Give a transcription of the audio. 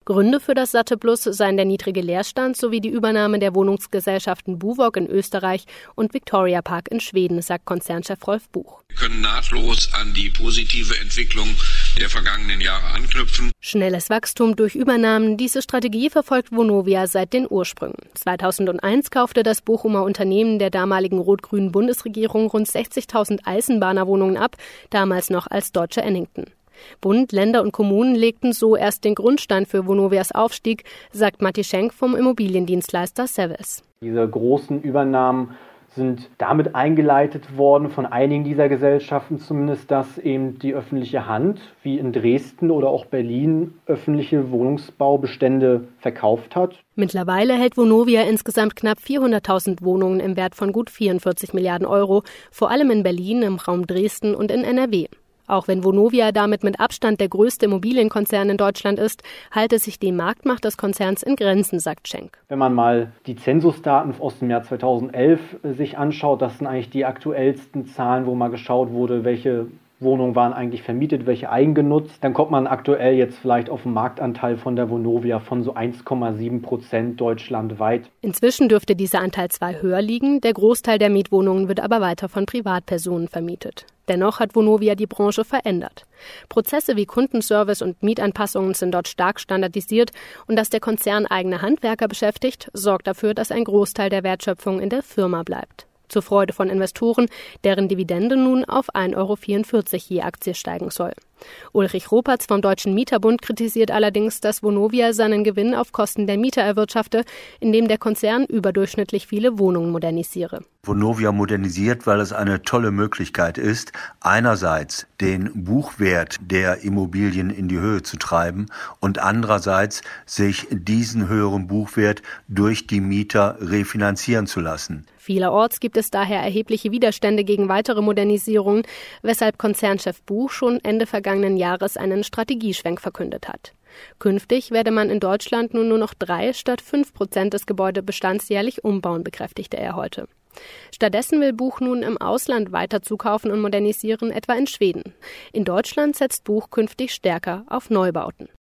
Gründe für das Satte Plus seien der niedrige Leerstand sowie die Übernahme der Wohnungsgesellschaften Buwog in Österreich und Victoria Park in Schweden, sagt Konzernchef Rolf Buch. Wir können nahtlos an die positive Entwicklung der vergangenen Jahre anknüpfen. Schnelles Wachstum durch Übernahmen, diese Strategie verfolgt Vonovia seit den Ursprüngen. 2001 kaufte das Bochumer Unternehmen der damaligen rot-grünen Bundesregierung rund 60.000 Eisenbahnerwohnungen ab, damals noch als Deutsche Ennington. Bund, Länder und Kommunen legten so erst den Grundstein für Vonovias Aufstieg, sagt Matti Schenk vom Immobiliendienstleister Savills. Diese großen Übernahmen sind damit eingeleitet worden von einigen dieser Gesellschaften zumindest, dass eben die öffentliche Hand, wie in Dresden oder auch Berlin, öffentliche Wohnungsbaubestände verkauft hat. Mittlerweile hält Vonovia insgesamt knapp 400.000 Wohnungen im Wert von gut 44 Milliarden Euro, vor allem in Berlin, im Raum Dresden und in NRW. Auch wenn Vonovia damit mit Abstand der größte Immobilienkonzern in Deutschland ist, halte sich die Marktmacht des Konzerns in Grenzen, sagt Schenk. Wenn man mal die Zensusdaten aus dem Jahr 2011 sich anschaut, das sind eigentlich die aktuellsten Zahlen, wo mal geschaut wurde, welche Wohnungen waren eigentlich vermietet, welche eigengenutzt. Dann kommt man aktuell jetzt vielleicht auf einen Marktanteil von der Vonovia von so 1,7% deutschlandweit. Inzwischen dürfte dieser Anteil zwar höher liegen, der Großteil der Mietwohnungen wird aber weiter von Privatpersonen vermietet. Dennoch hat Vonovia die Branche verändert. Prozesse wie Kundenservice und Mietanpassungen sind dort stark standardisiert und dass der Konzern eigene Handwerker beschäftigt, sorgt dafür, dass ein Großteil der Wertschöpfung in der Firma bleibt. Zur Freude von Investoren, deren Dividende nun auf 1,44 € je Aktie steigen soll. Ulrich Ropatz vom Deutschen Mieterbund kritisiert allerdings, dass Vonovia seinen Gewinn auf Kosten der Mieter erwirtschafte, indem der Konzern überdurchschnittlich viele Wohnungen modernisiere. Vonovia modernisiert, weil es eine tolle Möglichkeit ist, einerseits den Buchwert der Immobilien in die Höhe zu treiben und andererseits sich diesen höheren Buchwert durch die Mieter refinanzieren zu lassen. Vielerorts gibt es daher erhebliche Widerstände gegen weitere Modernisierungen, weshalb Konzernchef Buch schon Ende vergangenen Jahres einen Strategieschwenk verkündet hat. Künftig werde man in Deutschland nun nur noch 3 statt 5% des Gebäudebestands jährlich umbauen, bekräftigte er heute. Stattdessen will Buch nun im Ausland weiter zukaufen und modernisieren, etwa in Schweden. In Deutschland setzt Buch künftig stärker auf Neubauten.